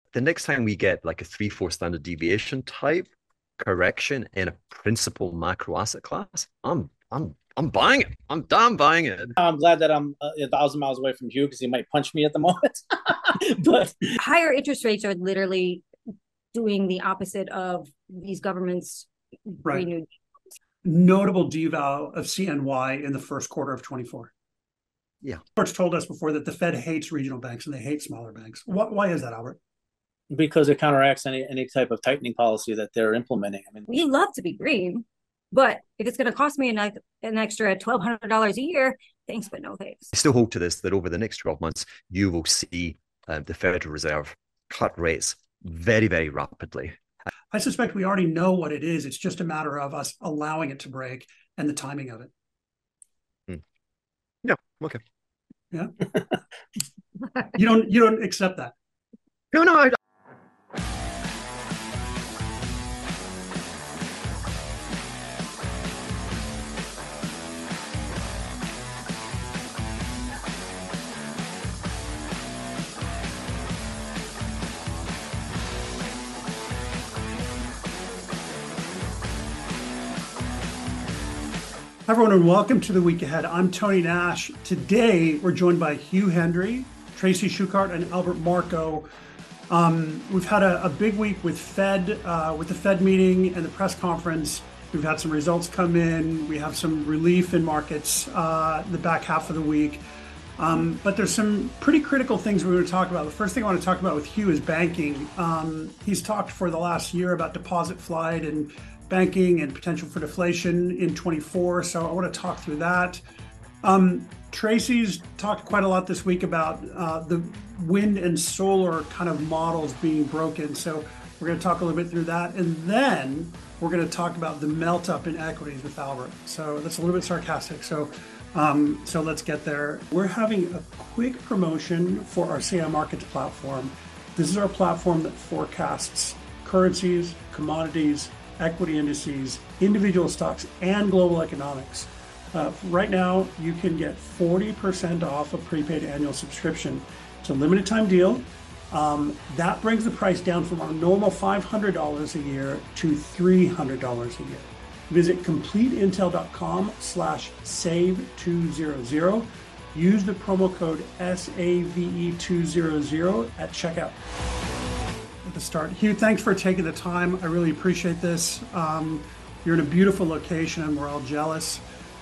the next time we get like a 3-4 standard deviation type correction in a principal macro asset class, I'm buying it. I'm damn buying it. I'm glad that I'm 1,000 miles away from Hugh because he might punch me at the moment. But Higher interest rates are literally doing the opposite of these governments' Right. renewed. Notable deval of CNY in the first quarter of 24. Yeah. Albert's told us before that the Fed hates regional banks and they hate smaller banks. Why is that, Albert? because it counteracts any type of tightening policy that they're implementing. I mean, We love to be green, but if it's going to cost me an extra $1,200 a year, thanks, but no thanks. I still hold to this that over the next 12 months, you will see the Federal Reserve cut rates very, very rapidly. I suspect we already know what it is. It's just a matter of us allowing it to break and the timing of it. Yeah. Okay. Yeah. You don't accept that. No. Hi, everyone, and welcome to the week ahead. I'm Tony Nash. Today, we're joined by Hugh Hendry, Tracy Schuchart, and Albert Marco. We've had a big week with the Fed meeting and the press conference. We've had some results come in. We have some relief in markets the back half of the week. But there's some pretty critical things we're going to talk about. The first thing I want to talk about with Hugh is banking. He's talked for the last year about deposit flight and banking and potential for deflation in 24. So I want to talk through that. Tracy's talked quite a lot this week about the wind and solar kind of models being broken. So we're going to talk a little bit through that. And then we're going to talk about the melt up in equities with Albert. So that's a little bit sarcastic. So let's get there. We're having a quick promotion for our CI Markets platform. This is our platform that forecasts currencies, commodities, equity indices, individual stocks, and global economics. Right now, you can get 40% off a prepaid annual subscription. It's a limited time deal. That brings the price down from our normal $500 a year to $300 a year. Visit completeintel.com/save200. Use the promo code SAVE200 at checkout. At the start. Hugh, thanks for taking the time. I really appreciate this. You're in a beautiful location and we're all jealous.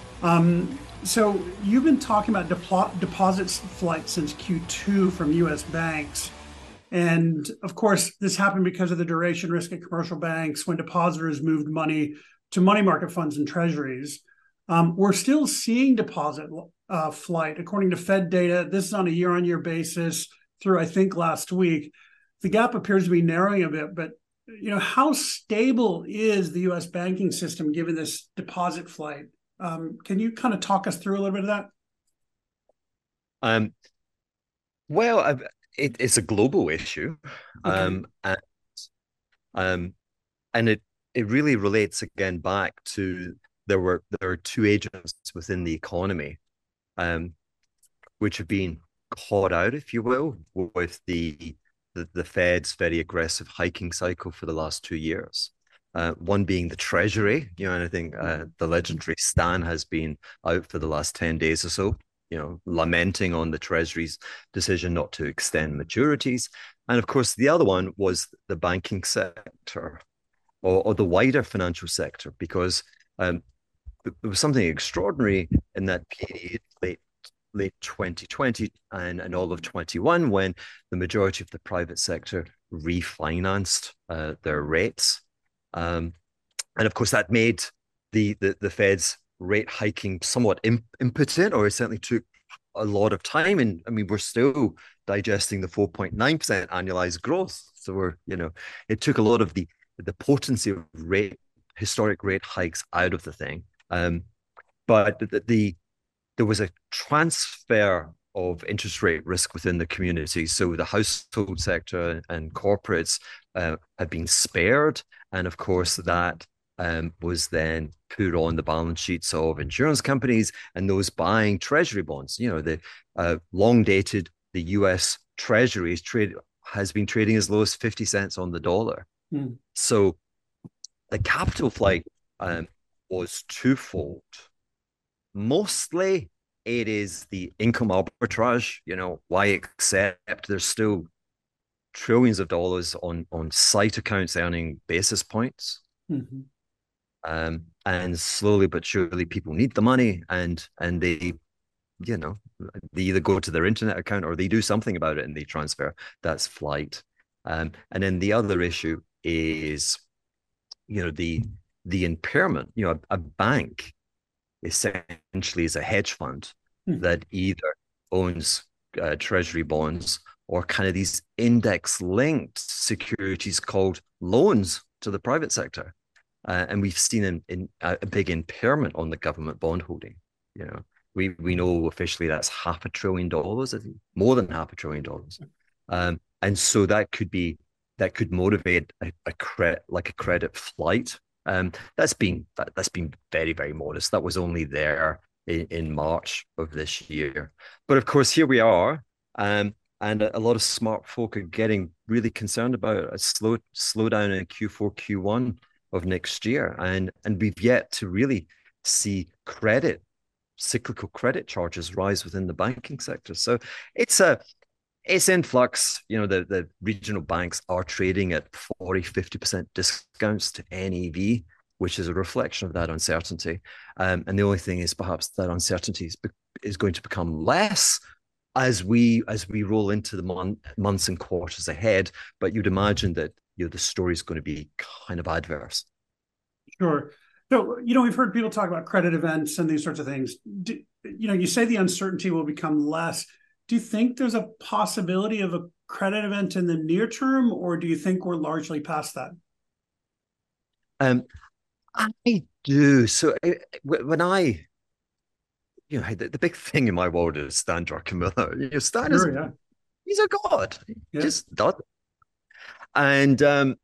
So you've been talking about deposits flight since Q2 from US banks. And of course, this happened because of the duration risk at commercial banks when depositors moved money to money market funds and treasuries. We're still seeing deposit flight. According to Fed data, this is on a year-on-year basis through, I think, last week. The gap appears to be narrowing a bit, but how stable is the U.S. banking system given this deposit flight? Can you kind of talk us through a little bit of that? Well, it's a global issue, okay. and it really relates again back to there are two agents within the economy, which have been caught out, if you will, with the Fed's very aggressive hiking cycle for the last 2 years. One being the Treasury, and I think the legendary Stan has been out for the last 10 days or so, lamenting on the Treasury's decision not to extend maturities. And of course, the other one was the banking sector or the wider financial sector, because there was something extraordinary in that period, late 2020 and all of 21, when the majority of the private sector refinanced their rates. And of course, that made the Fed's rate hiking somewhat impotent, or it certainly took a lot of time. And I mean, we're still digesting the 4.9% annualized growth. So it took a lot of the potency of historic rate hikes out of the thing. But there was a transfer of interest rate risk within the community. So the household sector and corporates have been spared. And of course, that was then put on the balance sheets of insurance companies and those buying treasury bonds. The long dated, the US treasuries trade has been trading as low as 50 cents on the dollar. Mm. So the capital flight was twofold. Mostly it is the income arbitrage, why accept there's still trillions of dollars on sight accounts earning basis points. Mm-hmm. And slowly but surely people need the money and they either go to their internet account or they do something about it and they transfer. That's flight. And then the other issue is, the impairment. A bank essentially is a hedge fund that either owns treasury bonds or kind of these index linked securities called loans to the private sector. And we've seen a big impairment on the government bond holding. We know officially that's $500 billion, I think, more than $500 billion. And so that could motivate a credit flight. That's been very, very modest. That was only there in March of this year. But of course, here we are. And a lot of smart folk are getting really concerned about a slowdown in Q4, Q1 of next year. And we've yet to really see cyclical credit charges rise within the banking sector. So it's in flux. The regional banks are trading at 40-50% discounts to NAV, which is a reflection of that uncertainty. And the only thing is perhaps that uncertainty is going to become less as we roll into the months and quarters ahead. But you'd imagine that the story is going to be kind of adverse. Sure. So, we've heard people talk about credit events and these sorts of things. You say the uncertainty will become less. Do you think there's a possibility of a credit event in the near term, or do you think we're largely past that? I do. So when the big thing in my world is Stan Druckenmiller. Stan he's a god. He just does it. And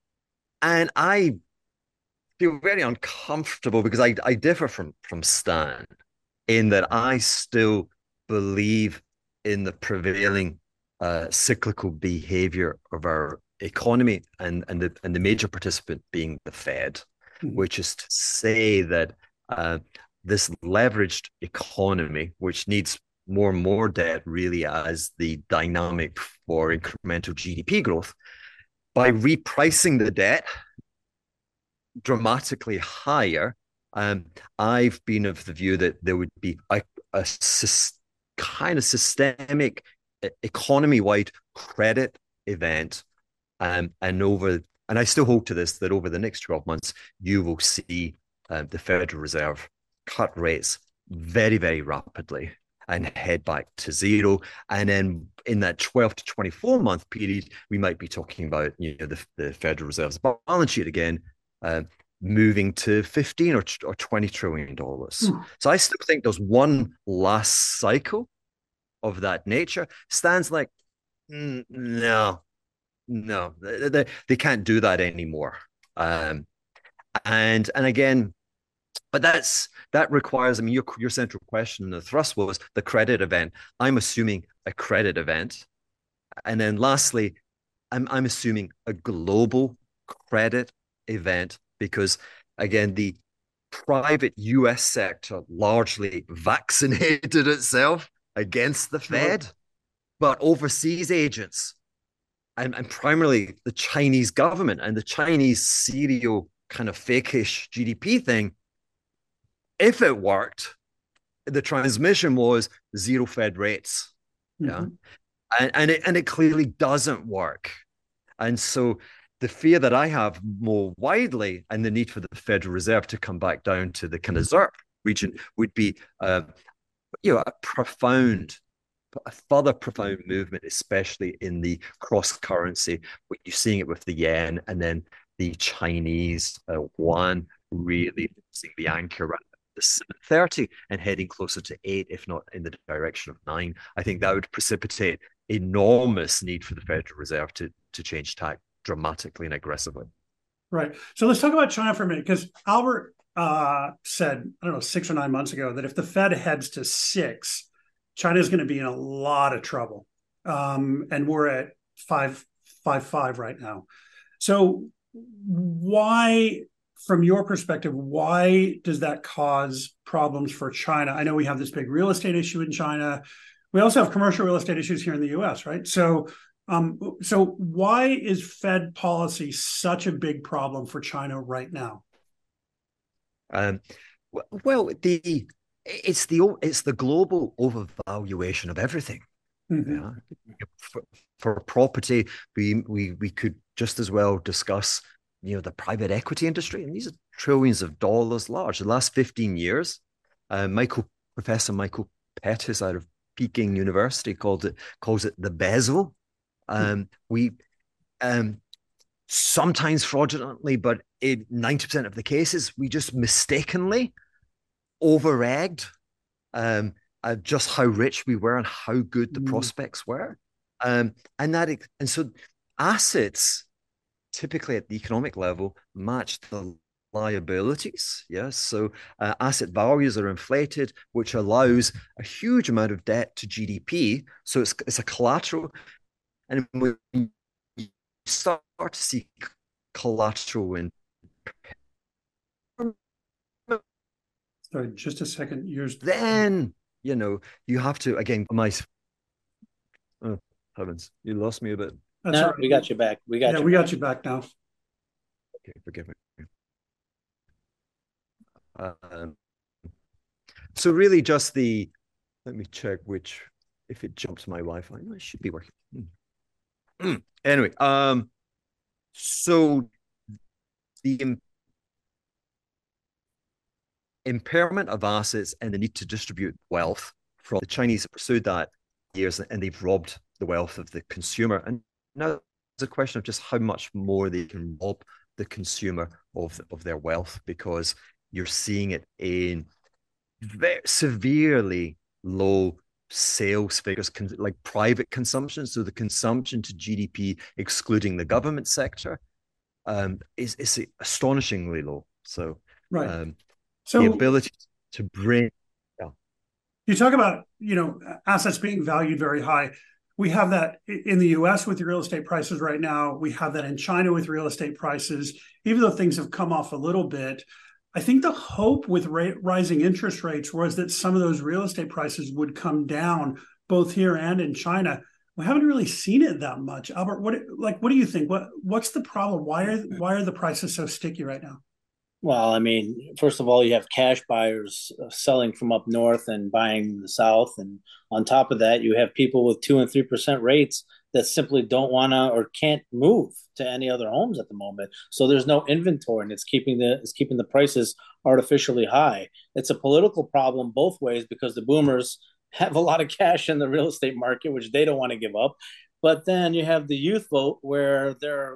I feel very uncomfortable because I differ from Stan in that I still believe in the prevailing cyclical behavior of our economy and the major participant being the Fed, which is to say that this leveraged economy, which needs more and more debt really as the dynamic for incremental GDP growth, by repricing the debt dramatically higher, I've been of the view that there would be a kind of systemic economy-wide credit event, and I still hold to this, that over the next 12 months you will see the Federal Reserve cut rates very, very rapidly and head back to zero. And then in that 12 to 24 month period, we might be talking about the Federal Reserve's balance sheet again moving to 15 or $20 trillion. So I still think there's one last cycle of that nature. Stan's like, no, they can't do that anymore. And again, but that requires, your central question in the thrust was the credit event. I'm assuming a credit event. And then lastly, I'm assuming a global credit event, because again, the private US sector largely vaccinated itself against the Fed, but overseas agents and primarily the Chinese government and the Chinese serial kind of fakeish GDP thing, if it worked, the transmission was zero Fed rates. Yeah. And it clearly doesn't work. And so the fear that I have more widely, and the need for the Federal Reserve to come back down to the kind of ZIRP region, would be a further profound movement, especially in the cross currency. You're seeing it with the yen, and then the Chinese yuan really losing the anchor around the 730 and heading closer to 8, if not in the direction of 9. I think that would precipitate enormous need for the Federal Reserve to change tack dramatically and aggressively. Right. So let's talk about China for a minute, because Albert said, 6 or 9 months ago, that if the Fed heads to 6, China is going to be in a lot of trouble. And we're at 5.55 right now. So why, from your perspective, why does that cause problems for China? I know we have this big real estate issue in China. We also have commercial real estate issues here in the U.S., right? So why is Fed policy such a big problem for China right now? Well, it's the global overvaluation of everything. Mm-hmm. Yeah. For property, we could just as well discuss, the private equity industry, and these are trillions of dollars large. The last 15 years, Professor Michael Pettis out of Peking University calls it the bezel. We sometimes fraudulently, but in 90% of the cases, we just mistakenly over-egged just how rich we were and how good the prospects were. And so assets typically at the economic level match the liabilities. Yes. So asset values are inflated, which allows a huge amount of debt to GDP. So it's a collateral. And when you start to see collateral in. Sorry, just a second. Then, you have to, again, oh, heavens, you lost me a bit. That's no, right. We got you back. We got you back now. Okay, forgive me. So really just let me check if it jumps my Wi-Fi, no, it should be working. Anyway, so the impairment of assets and the need to distribute wealth from the Chinese have pursued that years, and they've robbed the wealth of the consumer. And now it's a question of just how much more they can rob the consumer of their wealth, because you're seeing it in very severely low sales figures, like private consumption. So the consumption to GDP, excluding the government sector, is astonishingly low. So, right. So the ability to bring. Yeah. You talk about, assets being valued very high. We have that in the US with real estate prices right now. We have that in China with real estate prices. Even though things have come off a little bit, I think the hope with rising interest rates was that some of those real estate prices would come down, both here and in China. We haven't really seen it that much. Albert, what do you think? What's the problem? Why are the prices so sticky right now? Well, I mean, first of all, you have cash buyers selling from up north and buying in the south, and on top of that, you have people with 2% and 3% rates that simply don't want to or can't move to any other homes at the moment. So there's no inventory, and it's keeping the prices artificially high. It's a political problem both ways, because the boomers have a lot of cash in the real estate market, which they don't want to give up. But then you have the youth vote, where they're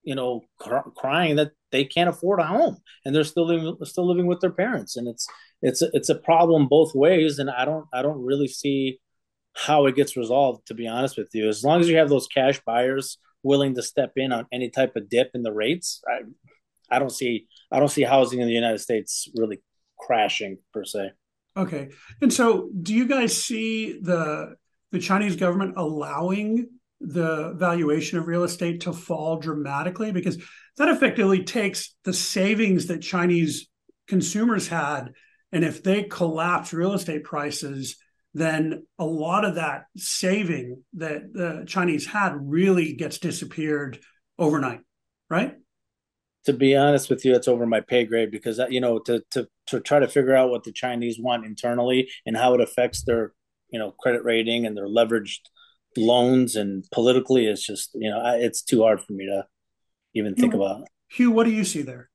crying that they can't afford a home, and they're still living with their parents, and it's a problem both ways. And I don't really see how it gets resolved, to be honest with you. As long as you have those cash buyers willing to step in on any type of dip in the rates, I don't see housing in the United States really crashing per se. Okay, and so do you guys see the Chinese government allowing the valuation of real estate to fall dramatically? Because that effectively takes the savings that Chinese consumers had, and if they collapse real estate prices, then a lot of that saving that the Chinese had really gets disappeared overnight, right? To be honest with you, it's over my pay grade, because to try to figure out what the Chinese want internally and how it affects their credit rating and their leveraged loans and politically, it's just it's too hard for me to even think about. Hugh, what do you see there?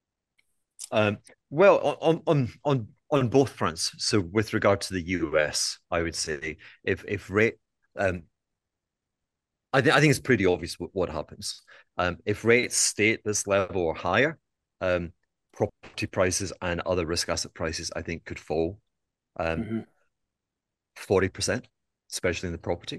Well, on both fronts. So with regard to the US, I would say if rate, I think it's pretty obvious what happens. If rates stay at this level or higher, property prices and other risk asset prices, I think, could fall 40%, especially in the property.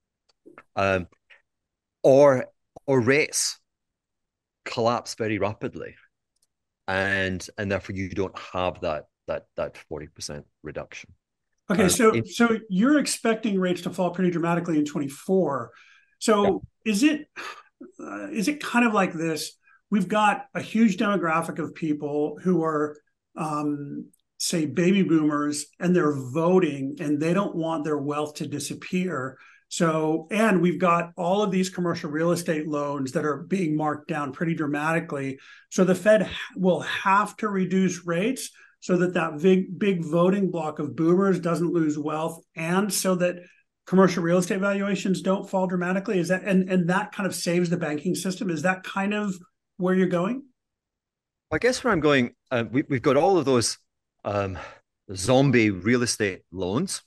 Or rates collapse very rapidly, and therefore you don't have that 40% reduction. Okay, so you're expecting rates to fall pretty dramatically in 24. So is it kind of like this? We've got a huge demographic of people who are, say, baby boomers, and they're voting, and they don't want their wealth to disappear. So, and we've got all of these commercial real estate loans that are being marked down pretty dramatically. So the Fed will have to reduce rates so that big voting block of boomers doesn't lose wealth, and so that commercial real estate valuations don't fall dramatically. Is that, and that kind of saves the banking system? Is that kind of where you're going? I guess where I'm going, we've got all of those zombie real estate loans.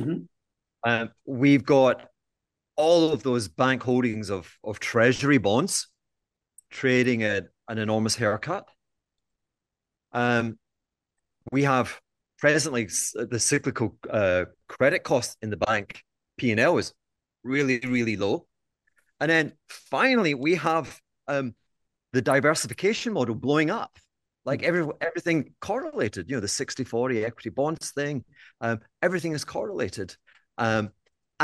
We've got all of those bank holdings of treasury bonds trading at an enormous haircut. We have presently the cyclical credit cost in the bank P&L is really, really low. And then finally, we have the diversification model blowing up. Like everything correlated, the 60-40 equity bonds thing, everything is correlated. And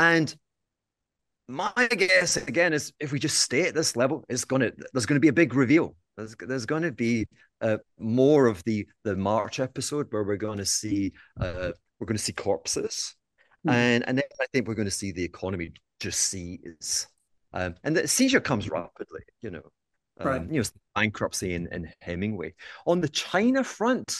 my guess again is if we just stay at this level, there's going to be a big reveal. There's going to be more of the March episode where we're going to see corpses, and then I think we're going to see the economy just seize, and the seizure comes rapidly. Right. Bankruptcy in Hemingway. On the China front,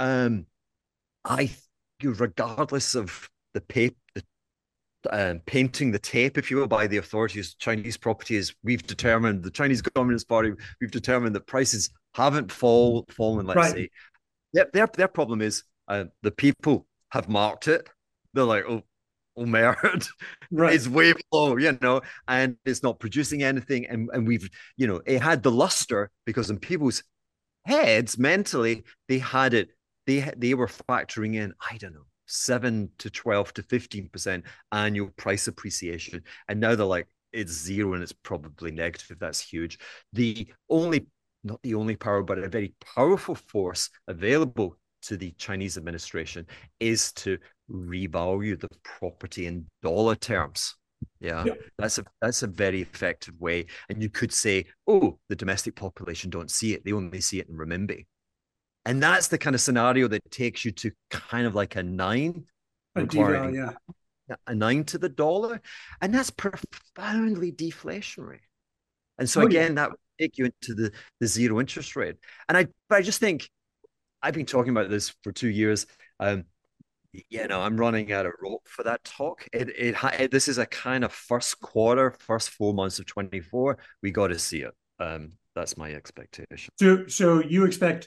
regardless of the painting the tape, if you will, by the authorities, Chinese property is, the Chinese Communist Party, we've determined that prices haven't fallen, let's say. Their problem is the people have marked it. They're like, oh merit, it's way below, and it's not producing anything. And we've, it had the luster because in people's heads, mentally, they had it, they were factoring in, I don't know, 7 to 12 to 15% annual price appreciation. And now they're like, it's zero and it's probably negative. That's huge. Not the only power, but a very powerful force available to the Chinese administration is to revalue the property in dollar terms. Yeah. That's a very effective way. And you could say, oh, the domestic population don't see it. They only see it in renminbi. And that's the kind of scenario that takes you to kind of like a 9, a deval, a 9 to the dollar. And that's profoundly deflationary. And so that would take you into the zero interest rate. And I just think, I've been talking about this for 2 years. I'm running out of rope for that talk. This is a kind of first 4 months of 24. We got to see it. That's my expectation. So you expect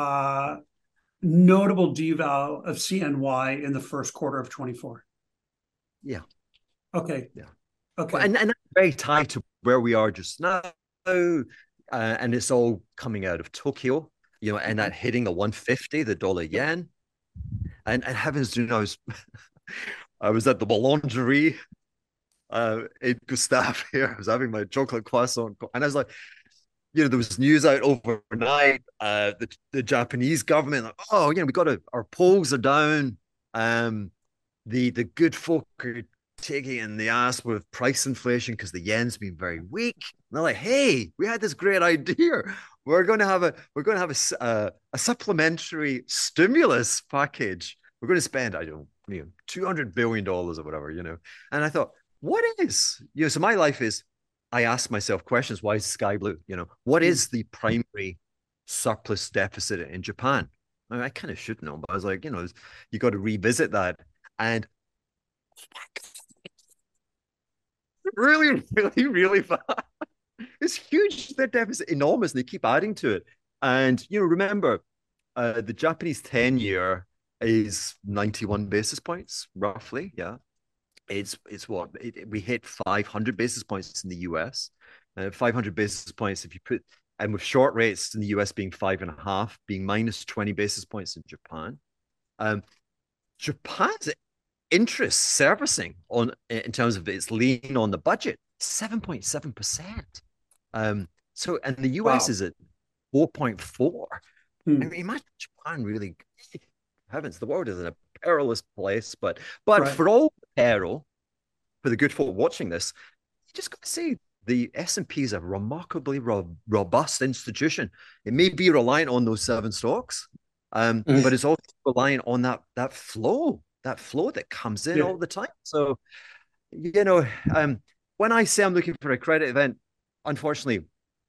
notable deval of CNY in the first quarter of 24? Yeah. Okay. Yeah. Okay. And that's very tied to where we are just now. And it's all coming out of Tokyo, and that hitting the 150, the dollar yen. And heavens, I was at the boulangerie in Gustav here. I was having my chocolate croissant, and I was like, there was news out overnight. The Japanese government, like, we got our polls are down. The good folk are taking it in the ass with price inflation because the yen's been very weak. And they're like, hey, we had this great idea. We're going to have a supplementary stimulus package. We're going to spend, I don't know, $200 billion or whatever, And I thought, what is, so my life is, I ask myself questions. Why is the sky blue? What is the primary surplus deficit in Japan? I kind of should know, but I was like, you got to revisit that. And really, really, really fast. It's huge. Their deficit enormous. They keep adding to it. And, remember, the Japanese 10-year is 91 basis points, roughly. Yeah. It's what? We hit 500 basis points in the US. 500 basis points if you put, and with short rates in the US being 5.5, being minus 20 basis points in Japan. Japan's interest servicing in terms of its lien on the budget, 7.7%. So, and the US is at 4.4. I mean, imagine Japan really, heavens, the world is in a perilous place, but right. For all the peril, for the good folk watching this, just got to say the S&P is a remarkably robust institution. It may be reliant on those 7 stocks, but it's also reliant on that flow that comes in all the time. So, when I say I'm looking for a credit event, unfortunately,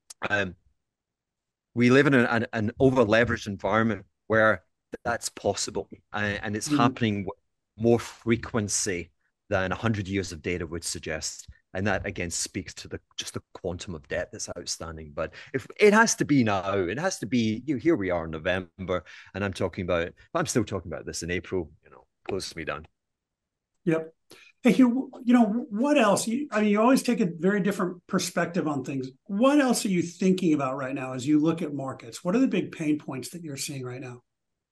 we live in an over-leveraged environment where that's possible, and it's happening with more frequency than 100 years of data would suggest. And that again speaks to just the quantum of debt that's outstanding. But if it has to be now, it has to be. Here we are in November, and I'm still talking about this in April. Closes me down. Yep. Hey, Hugh, what else? You always take a very different perspective on things. What else are you thinking about right now as you look at markets? What are the big pain points that you're seeing right now?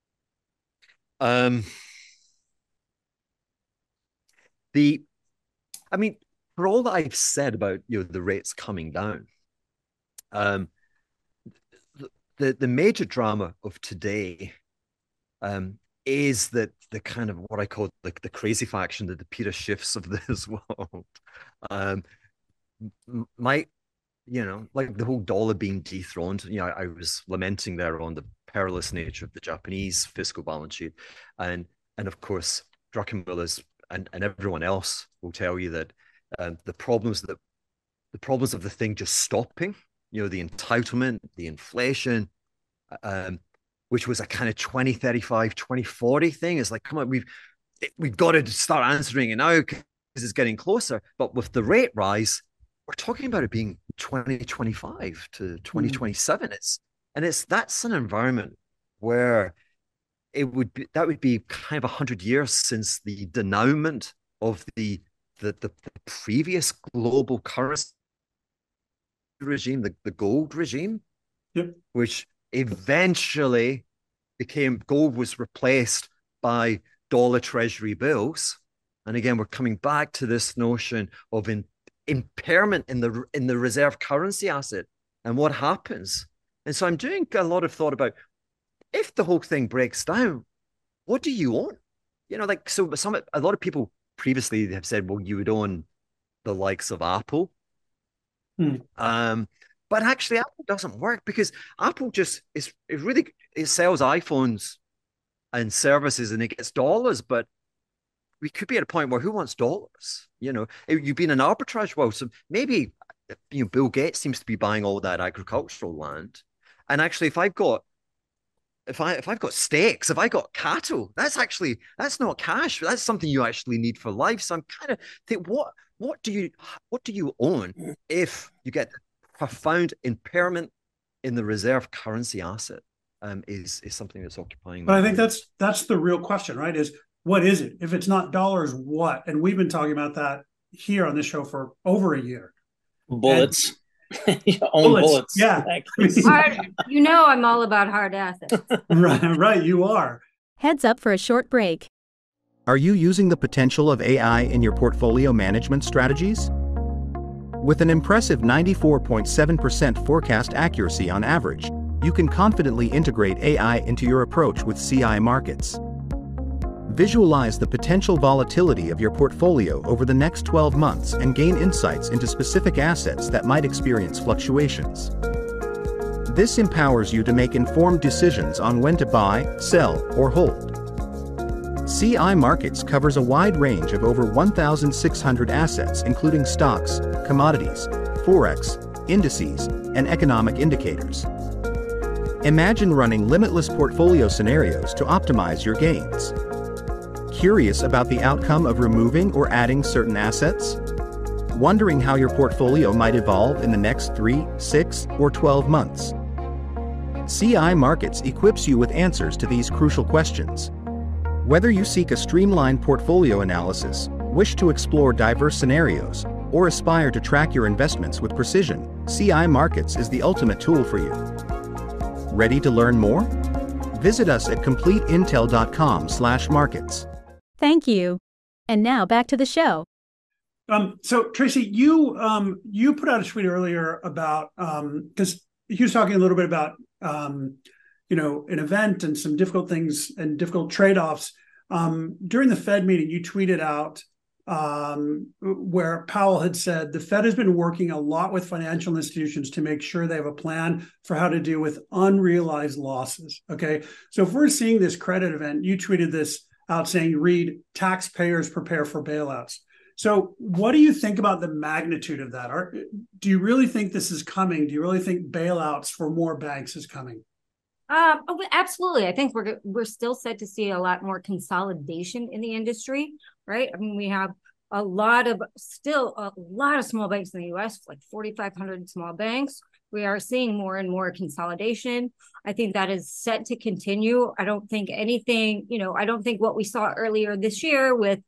For all that I've said about the rates coming down, the major drama of today is that the kind of what I call the crazy faction, the Peter Schiffs of this world, might, like the whole dollar being dethroned. I was lamenting there on the perilous nature of the Japanese fiscal balance sheet, and of course Druckenmiller's and everyone else will tell you that the problems of the thing just stopping, the entitlement, the inflation, which was a kind of 2035, 2040 thing. It's like, come on, we've got to start answering it now because it's getting closer. But with the rate rise, we're talking about it being 2025 to 2027. That's an environment where that would be kind of 100 years since the denouement of the previous global currency regime, the gold regime, which eventually gold was replaced by dollar treasury bills. And again, we're coming back to this notion of impairment in the reserve currency asset and what happens. And so I'm doing a lot of thought about, if the whole thing breaks down, what do you own? A lot of people previously have said, well, you would own the likes of Apple. But actually, Apple doesn't work because Apple it sells iPhones and services and it gets dollars, but we could be at a point where who wants dollars? You've been in arbitrage world, so maybe Bill Gates seems to be buying all that agricultural land, and actually, if I've got steaks, if I got cattle, that's not cash. That's something you actually need for life. So I'm kind of think, what do you own if you get profound impairment in the reserve currency asset? Is something that's occupying. But I think that's the real question, right? Is what is it? If it's not dollars, what? And we've been talking about that here on this show for over a year. Bullets. Bullets. Yeah. I'm all about hard assets. Right. You are. Heads up for a short break. Are you using the potential of AI in your portfolio management strategies? With an impressive 94.7% forecast accuracy on average, you can confidently integrate AI into your approach with CI Markets. Visualize the potential volatility of your portfolio over the next 12 months and gain insights into specific assets that might experience fluctuations. This empowers you to make informed decisions on when to buy, sell, or hold. CI Markets covers a wide range of over 1,600 assets, including stocks, commodities, forex, indices, and economic indicators. Imagine running limitless portfolio scenarios to optimize your gains. Curious about the outcome of removing or adding certain assets? Wondering how your portfolio might evolve in the next 3, 6, or 12 months? CI Markets equips you with answers to these crucial questions. Whether you seek a streamlined portfolio analysis, wish to explore diverse scenarios, or aspire to track your investments with precision, CI Markets is the ultimate tool for you. Ready to learn more? Visit us at completeintel.com/markets. Thank you. And now back to the show. So Tracy, you put out a tweet earlier about because he was talking a little bit about an event and some difficult things and difficult trade-offs. During the Fed meeting, you tweeted out where Powell had said the Fed has been working a lot with financial institutions to make sure they have a plan for how to deal with unrealized losses. Okay. So if we're seeing this credit event, you tweeted this out saying, read, taxpayers prepare for bailouts. So what do you think about the magnitude of that? Do you really think this is coming? Do you really think bailouts for more banks is coming? Absolutely. I think we're still set to see a lot more consolidation in the industry, right? I mean, we have a lot of small banks in the U.S., like 4,500 small banks. We are seeing more and more consolidation. I think that is set to continue. I don't think what we saw earlier this year with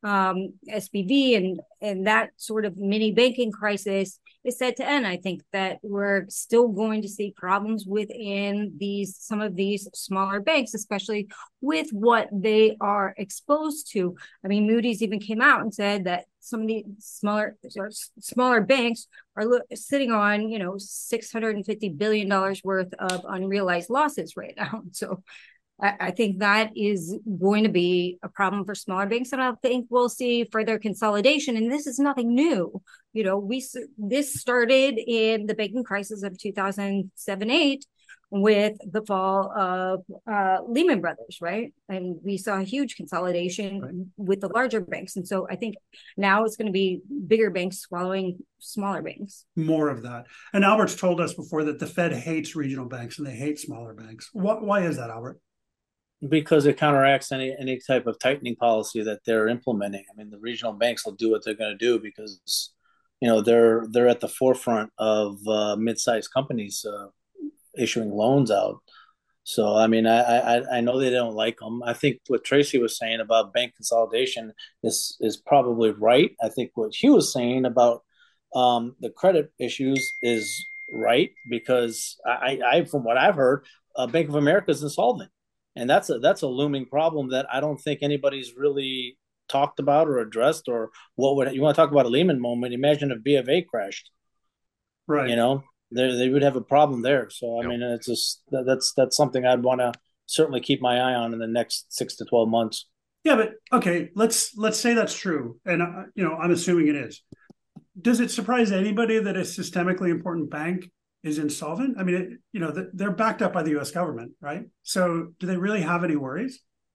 SBV and that sort of mini banking crisis is set to end. I think that we're still going to see problems within some of these smaller banks, especially with what they are exposed to. I mean, Moody's even came out and said that some of the smaller banks are sitting on, $650 billion worth of unrealized losses right now. So I think that is going to be a problem for smaller banks, and I think we'll see further consolidation. And this is nothing new. This started in the banking crisis of 2007-8 with the fall of Lehman Brothers, right? And we saw a huge consolidation with the larger banks. And so I think now it's going to be bigger banks swallowing smaller banks. More of that. And Albert's told us before that the Fed hates regional banks and they hate smaller banks. Why is that, Albert? Because it counteracts any type of tightening policy that they're implementing. I mean, the regional banks will do what they're going to do because, they're at the forefront of mid-sized companies issuing loans out. So, I mean, I know they don't like them. I think what Tracy was saying about bank consolidation is probably right. I think what Hugh was saying about the credit issues is right because I from what I've heard, Bank of America is insolvent. And that's a looming problem that I don't think anybody's really talked about or addressed. Or you want to talk about a Lehman moment? Imagine if B of A crashed, right? They would have a problem there. So I mean, it's just that's something I'd want to certainly keep my eye on in the next 6 to 12 months. Yeah, but okay, let's say that's true, and I'm assuming it is. Does it surprise anybody that a systemically important bank is insolvent? I mean, they're backed up by the U.S. government, right? So do they really have any worries?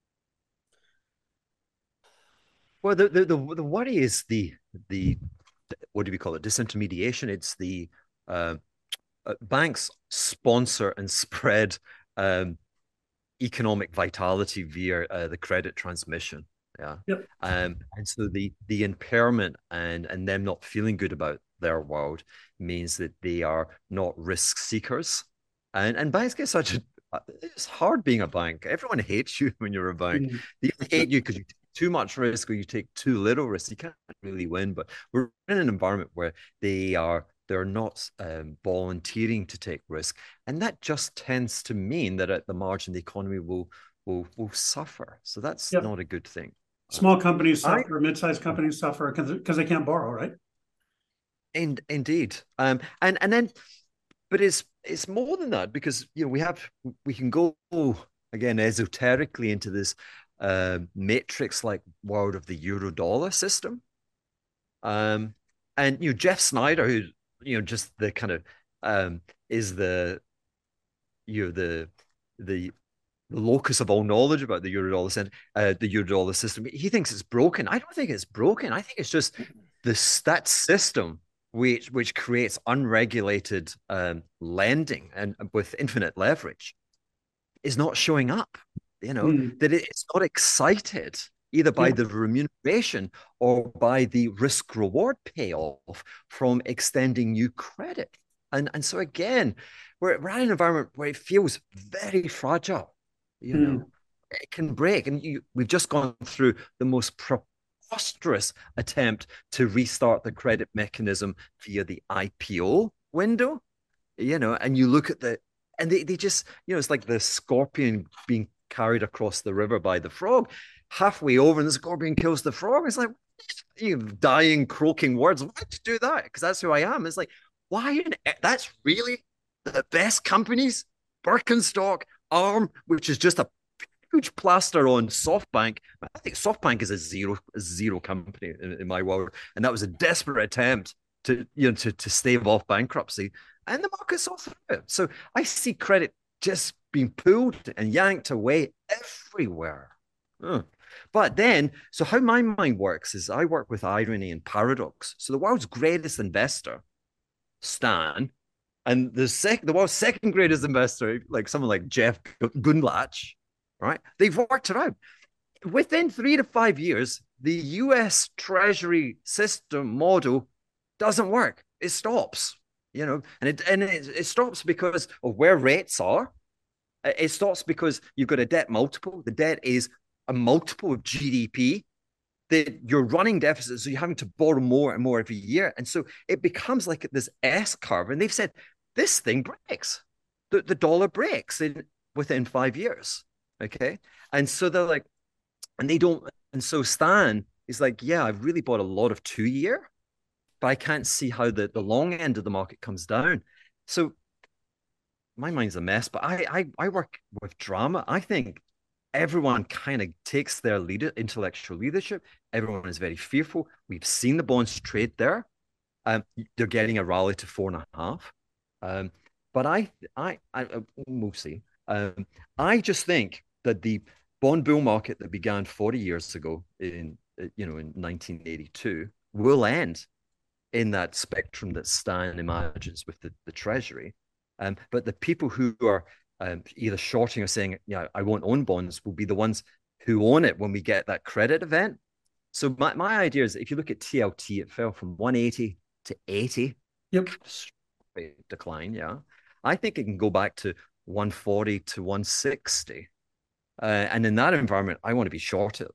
Well, the worry is the what do we call it? Disintermediation. It's the banks sponsor and spread economic vitality via the credit transmission. Yeah. Yep. And so the impairment and them not feeling good about their world means that they are not risk seekers, and banks get it's hard being a bank. Everyone hates you when you're a bank. They hate you because you take too much risk or you take too little risk. You can't really win. But we're in an environment where they're not volunteering to take risk, and that just tends to mean that at the margin the economy will suffer. So that's not a good thing. Small companies suffer, mid-sized companies suffer because they can't borrow, right? Indeed. And then, but it's more than that because we can go again esoterically into this matrix-like world of the euro-dollar system. And Jeff Snyder, who just the kind of is the locus of all knowledge about the euro-dollar system. He thinks it's broken. I don't think it's broken. I think it's just that system which creates unregulated lending and with infinite leverage is not showing up. That it's not excited either by the remuneration or by the risk reward payoff from extending new credit. And so again, we're at an environment where it feels very fragile. It can break. And we've just gone through the most preposterous attempt to restart the credit mechanism via the IPO window, and you look at and they just, it's like the scorpion being carried across the river by the frog. Halfway over, and the scorpion kills the frog. It's like, dying, croaking words. Why'd you do that? Because that's who I am. It's like, why? That's really the best companies? Birkenstock, Arm, which is just a huge plaster on SoftBank. I think SoftBank is a zero company in my world, and that was a desperate attempt to stave off bankruptcy, and the market saw through it. So I see credit just being pulled and yanked away everywhere. But then, so how my mind works is I work with irony and paradox. So the world's greatest investor, Stan, and the world's second greatest investor, like someone like Jeff Gundlach, right? They've worked it out. Within 3 to 5 years, the US Treasury system model doesn't work. It stops, and it stops because of where rates are. It stops because you've got a debt multiple. The debt is a multiple of GDP. That you're running deficits, so you're having to borrow more and more every year. And so it becomes like this S curve. And they've said, this thing breaks. The dollar breaks within 5 years. Okay. And so they're like, and so Stan is like, yeah, I've really bought a lot of 2-year, but I can't see how the long end of the market comes down. So my mind's a mess, but I work with drama. I think everyone kind of takes their intellectual leadership. Everyone is very fearful. We've seen the bonds trade there. They're getting a rally to 4.5. But we'll see. I just think that the bond bull market that began 40 years ago in 1982 will end in that spectrum that Stan imagines with the Treasury. But the people who are either shorting or saying, yeah, I won't own bonds, will be the ones who own it when we get that credit event. So my idea is, if you look at TLT, it fell from 180 to 80. Yep. Decline, yeah. I think it can go back to 140 to 160. And in that environment, I want to be shorted,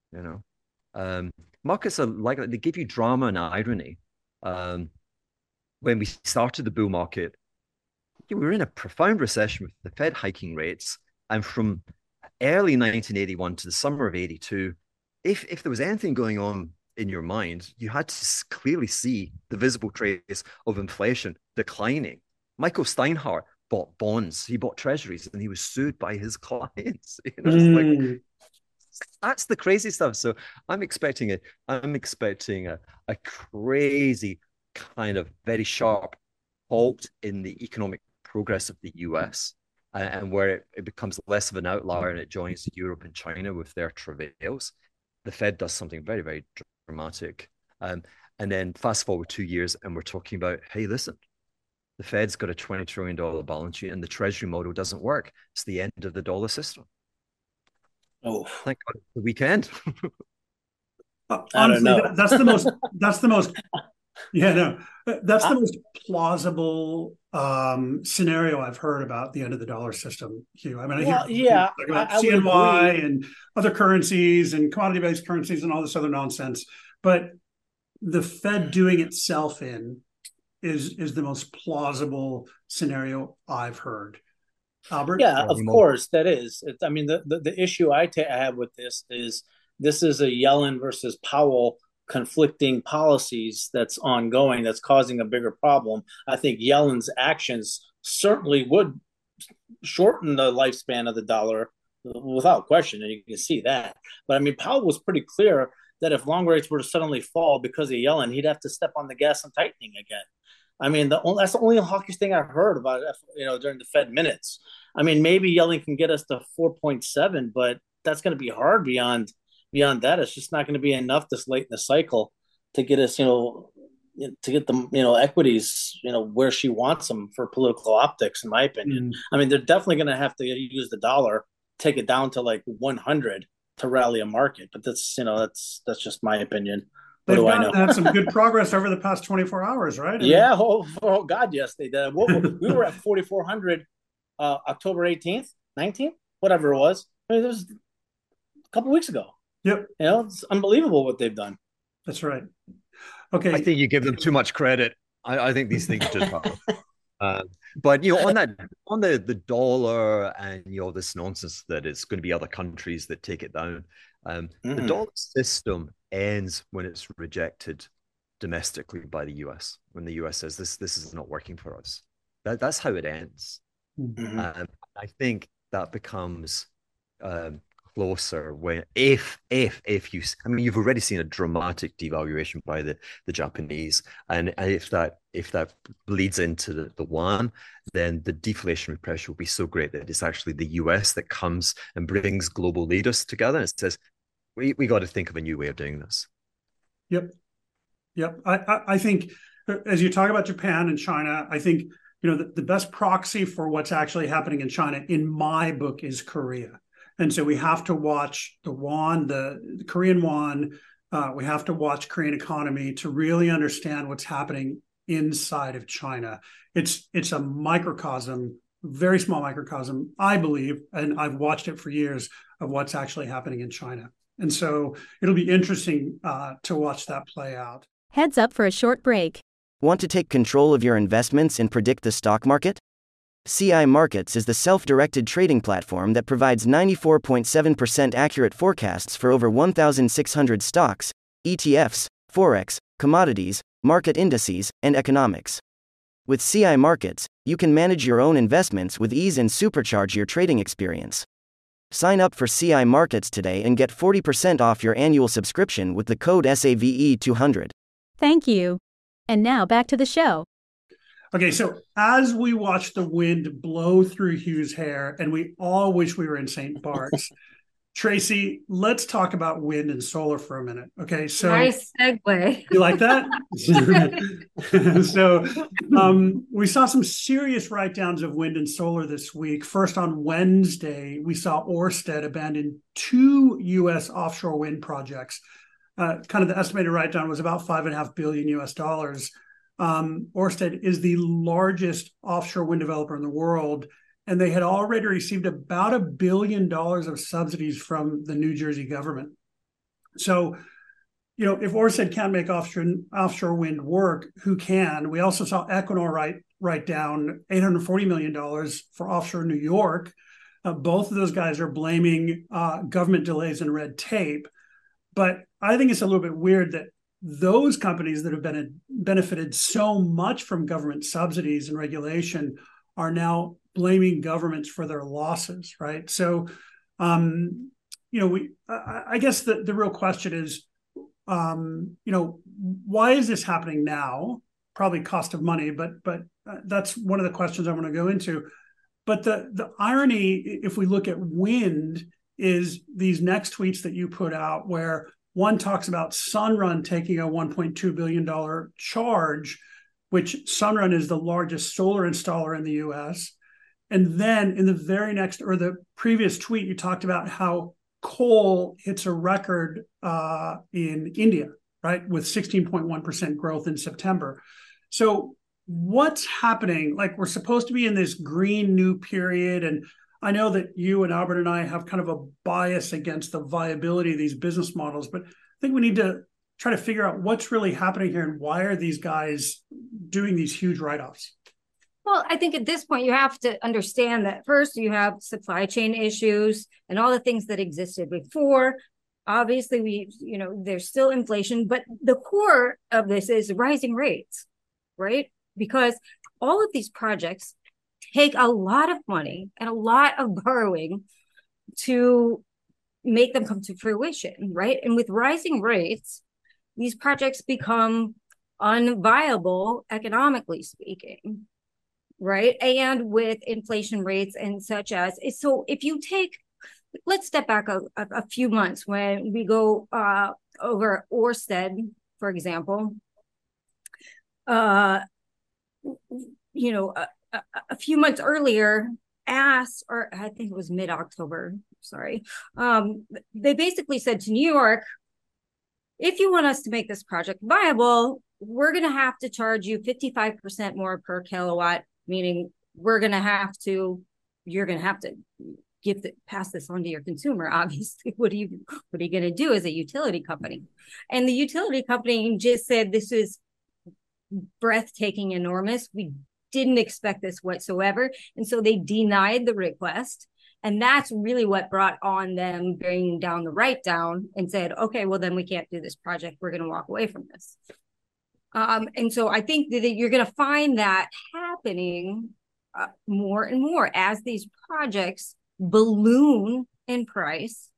Markets are like, they give you drama and irony. When we started the bull market, we were in a profound recession with the Fed hiking rates. And from early 1981 to the summer of 82, if there was anything going on in your mind, you had to clearly see the visible trace of inflation declining. Michael Steinhardt bought bonds, he bought treasuries, and he was sued by his clients. Like, that's the crazy stuff. So I'm expecting a crazy kind of very sharp halt in the economic progress of the US, and where it becomes less of an outlier and it joins Europe and China with their travails. The Fed does something very, very dramatic. And then fast forward 2 years and we're talking about, hey, listen, the Fed's got a $20 trillion balance sheet and the Treasury model doesn't work. It's the end of the dollar system. Oh, thank God it's the weekend. Honestly, that's the most plausible scenario I've heard about the end of the dollar system, Hugh. I mean, I hear about CNY and other currencies and commodity-based currencies and all this other nonsense, but the Fed doing itself in is the most plausible scenario I've heard. Albert? Yeah, of course, that is. I mean, the issue I have with this is a Yellen versus Powell conflicting policies that's ongoing, that's causing a bigger problem. I think Yellen's actions certainly would shorten the lifespan of the dollar without question, and you can see that. But I mean, Powell was pretty clear that if long rates were to suddenly fall because of Yellen, he'd have to step on the gas and tightening again. I mean, that's the only hawkish thing I heard about, during the Fed minutes. I mean, maybe Yellen can get us to 4.7, but that's going to be hard beyond that. It's just not going to be enough this late in the cycle to get us, to get the, equities, where she wants them for political optics, in my opinion. I mean, they're definitely going to have to use the dollar, take it down to like 100 to rally a market. But that's just my opinion. They've had some good progress over the past 24 hours, right? Yeah. Oh God, yes, they did. We were at 4,400 October 18th, 19th, whatever it was. I mean, it was a couple of weeks ago. Yep. It's unbelievable what they've done. That's right. Okay. I think you give them too much credit. I think these things just happen. But on the dollar and this nonsense that it's going to be other countries that take it down. The dollar system ends when it's rejected domestically by the US. When the US says this is not working for us. That's how it ends. I think that becomes closer when if you, I mean, you've already seen a dramatic devaluation by the Japanese, and if that bleeds into the yuan, then the deflationary pressure will be so great that it's actually the US that comes and brings global leaders together and says, we got to think of a new way of doing this. Yep. Yep. I think as you talk about Japan and China, I think, the best proxy for what's actually happening in China, in my book, is Korea. And so we have to watch the yuan, the Korean yuan. We have to watch Korean economy to really understand what's happening inside of China. It's a microcosm, very small microcosm, I believe, and I've watched it for years, of what's actually happening in China. And so it'll be interesting to watch that play out. Heads up for a short break. Want to take control of your investments and predict the stock market? CI Markets is the self-directed trading platform that provides 94.7% accurate forecasts for over 1,600 stocks, ETFs, forex, commodities, market indices, and economics. With CI Markets, you can manage your own investments with ease and supercharge your trading experience. Sign up for CI Markets today and get 40% off your annual subscription with the code SAVE200. Thank you. And now back to the show. Okay, so as we watch the wind blow through Hugh's hair, and we all wish we were in St. Bart's, Tracy, let's talk about wind and solar for a minute. Okay, so nice segue. You like that? So we saw some serious write-downs of wind and solar this week. First, on Wednesday, we saw Ørsted abandon 2 U.S. offshore wind projects. Kind of the estimated write-down was about $5.5 billion US. Ørsted is the largest offshore wind developer in the world, and they had already received about $1 billion of subsidies from the New Jersey government. So, if Ørsted can't make offshore wind work, who can? We also saw Equinor write down $840 million for offshore New York. Both of those guys are blaming government delays and red tape. But I think it's a little bit weird that those companies that have benefited so much from government subsidies and regulation are now blaming governments for their losses, right? So, I guess the real question is, why is this happening now? Probably cost of money, but that's one of the questions I want to go into. But the irony, if we look at wind, is these next tweets that you put out, where one talks about Sunrun taking a $1.2 billion charge, which Sunrun is the largest solar installer in the US. And then in the very next, or the previous tweet, you talked about how coal hits a record in India, right? With 16.1% growth in September. So what's happening? Like, we're supposed to be in this green new period, and I know that you and Albert and I have kind of a bias against the viability of these business models, but I think we need to try to figure out what's really happening here and why are these guys doing these huge write-offs? Well, I think at this point, you have to understand that first you have supply chain issues and all the things that existed before. Obviously, there's still inflation, but the core of this is rising rates, right? Because all of these projects take a lot of money and a lot of borrowing to make them come to fruition, right? And with rising rates, these projects become unviable, economically speaking, right? And with inflation rates and such as, so if you take, let's step back a few months when we go over Ørsted, for example, a few months earlier asked, or I think it was mid-October, sorry, they basically said to New York, if you want us to make this project viable, we're going to have to charge you 55% more per kilowatt, meaning you're going to have to pass this on to your consumer. Obviously, what are you going to do as a utility company? And the utility company just said, this is breathtaking, enormous. We didn't expect this whatsoever. And so they denied the request. And that's really what brought on them bringing down the write down and said, okay, well, then we can't do this project. We're going to walk away from this. And so I think that you're going to find that happening more and more as these projects balloon in price,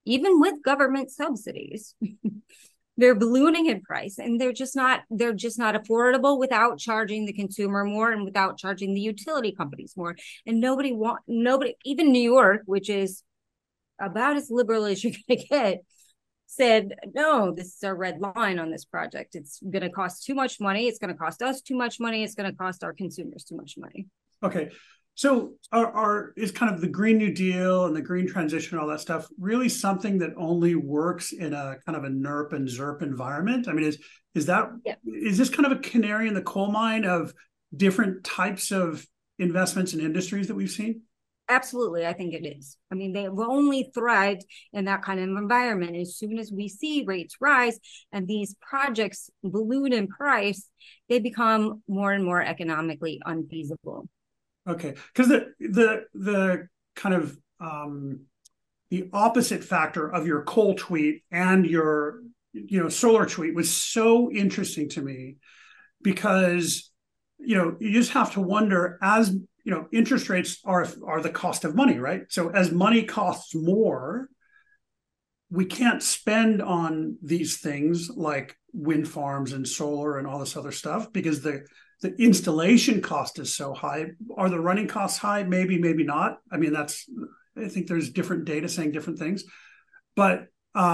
even with government subsidies, they're ballooning in price, and they're just not affordable without charging the consumer more and without charging the utility companies more. And nobody, even New York, which is about as liberal as you're going to get, said, no, this is our red line on this project. It's going to cost too much money. It's going to cost us too much money. It's going to cost our consumers too much money. Okay. So is kind of the Green New Deal and the green transition and all that stuff really something that only works in a kind of a NERP and ZERP environment? I mean, is this kind of a canary in the coal mine of different types of investments and industries that we've seen? Absolutely, I think it is. I mean, they've only thrived in that kind of environment. As soon as we see rates rise and these projects balloon in price, they become more and more economically unfeasible. Okay, because the kind of the opposite factor of your coal tweet and your solar tweet was so interesting to me, because you just have to wonder, as interest rates are the cost of money, right? So as money costs more, we can't spend on these things like wind farms and solar and all this other stuff because the installation cost is so high. Are the running costs high? Maybe, maybe not. I mean, I think there's different data saying different things, but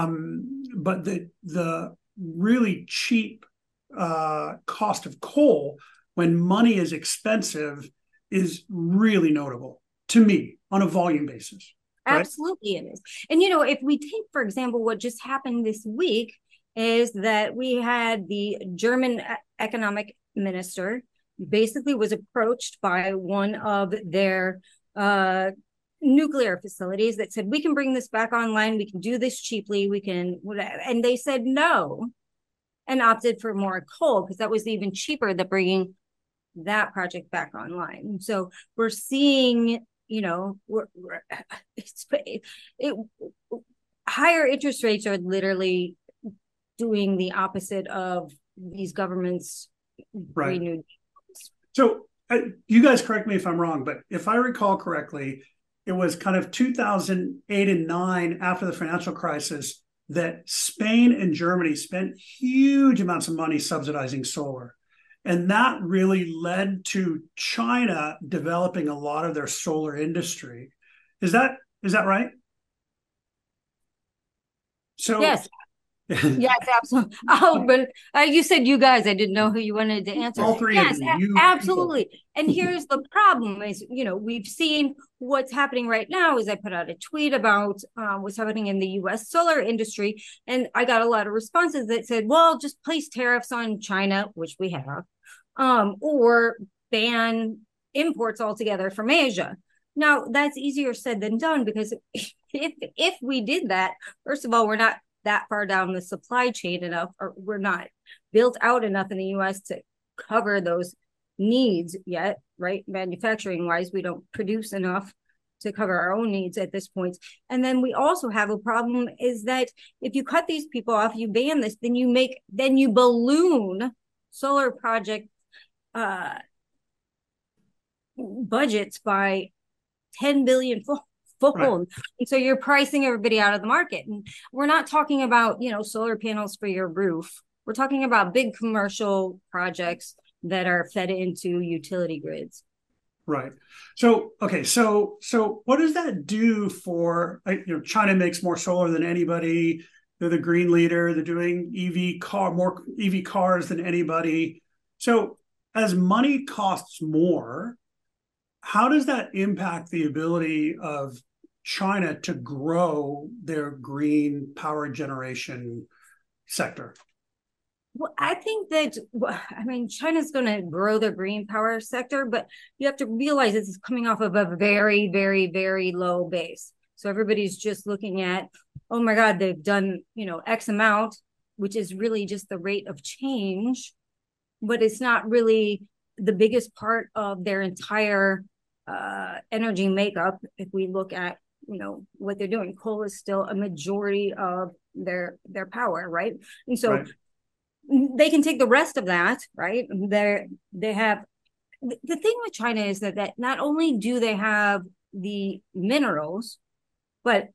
the really cheap cost of coal when money is expensive is really notable to me on a volume basis. Right? Absolutely it is. And, if we take, for example, what just happened this week is that we had the German economic minister basically was approached by one of their nuclear facilities that said, we can bring this back online. We can do this cheaply. We can, whatever. And they said no and opted for more coal because that was even cheaper than bringing that project back online. So we're seeing, higher interest rates are literally doing the opposite of these governments' right. renewed. So you guys correct me if I'm wrong, but if I recall correctly, it was kind of 2008 and 9 after the financial crisis that Spain and Germany spent huge amounts of money subsidizing solar. And that really led to China developing a lot of their solar industry. Is that right? So yes. Yes, absolutely. Oh, but you said you guys. I didn't know who you wanted to answer. All three yes, of you. Absolutely. And here's the problem: is we've seen what's happening right now. Is I put out a tweet about what's happening in the U.S. solar industry, and I got a lot of responses that said, "Well, just place tariffs on China," which we have, or ban imports altogether from Asia. Now that's easier said than done, because if we did that, first of all, we're not that far down the supply chain enough, or we're not built out enough in the US to cover those needs yet, right? Manufacturing wise, we don't produce enough to cover our own needs at this point. And then we also have a problem is that if you cut these people off, you ban this, then you balloon solar project budgets by 10 billion fold. Right. And so you're pricing everybody out of the market. And we're not talking about, solar panels for your roof. We're talking about big commercial projects that are fed into utility grids. Right. So, okay. So what does that do for, China makes more solar than anybody. They're the green leader. They're doing more EV cars than anybody. So as money costs more, how does that impact the ability of China to grow their green power generation sector? Well, I think that, China's going to grow their green power sector, but you have to realize this is coming off of a very, very, very low base. So everybody's just looking at, oh my God, they've done, X amount, which is really just the rate of change, but it's not really the biggest part of their entire energy makeup. If we look at what they're doing, coal is still a majority of their power, right? And so right. They can take the rest of that, right? They have the thing with China is that not only do they have the minerals, but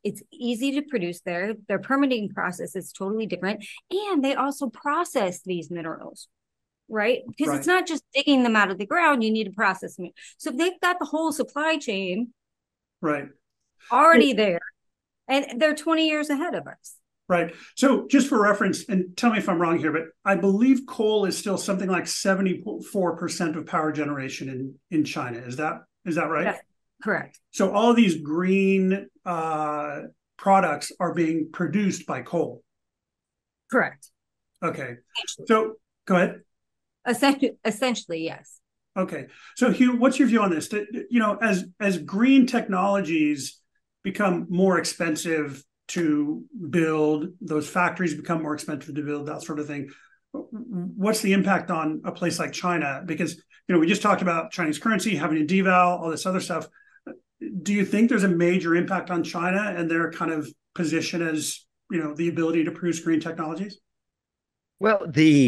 It's easy to produce there. Their permitting process is totally different. And they also process these minerals, right? Because it's not just digging them out of the ground, you need to process them. So they've got the whole supply chain already there, and they're 20 years ahead of us. Right. So just for reference, and tell me if I'm wrong here, but I believe coal is still something like 74% of power generation in China. Is that right? That's correct. So all of these green products are being produced by coal. Correct. Okay. So go ahead. Essentially, yes. Okay. So Hugh, what's your view on this? As green technologies become more expensive to build, those factories become more expensive to build, that sort of thing, what's the impact on a place like China? Because, we just talked about Chinese currency having to deval, all this other stuff. Do you think there's a major impact on China and their kind of position as, the ability to produce green technologies? Well,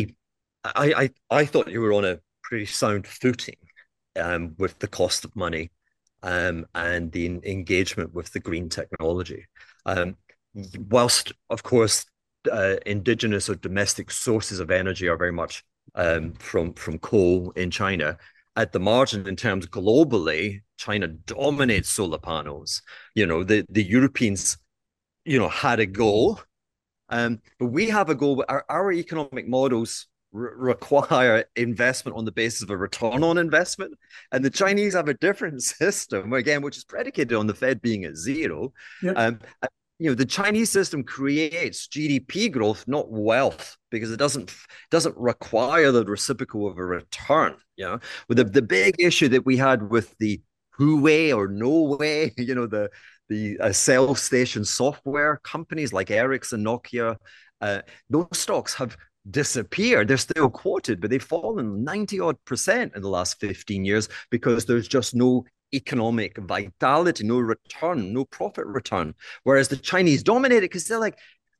I thought you were on a pretty sound footing with the cost of money and the engagement with the green technology. Whilst, of course, indigenous or domestic sources of energy are very much from coal in China, at the margin in terms globally, China dominates solar panels. The Europeans, had a goal, but we have a goal. Our economic models require investment on the basis of a return on investment, and the Chinese have a different system, again, which is predicated on the Fed being at zero. Yep. The Chinese system creates GDP growth, not wealth, because it doesn't require the reciprocal of a return. With the big issue that we had with the Huawei or No Way, the cell station software companies like Ericsson, Nokia, those stocks have disappeared. They're still quoted, but they've fallen 90% in the last 15 years because there's just no economic vitality, no return, no profit return. Whereas the Chinese dominate it because they're like,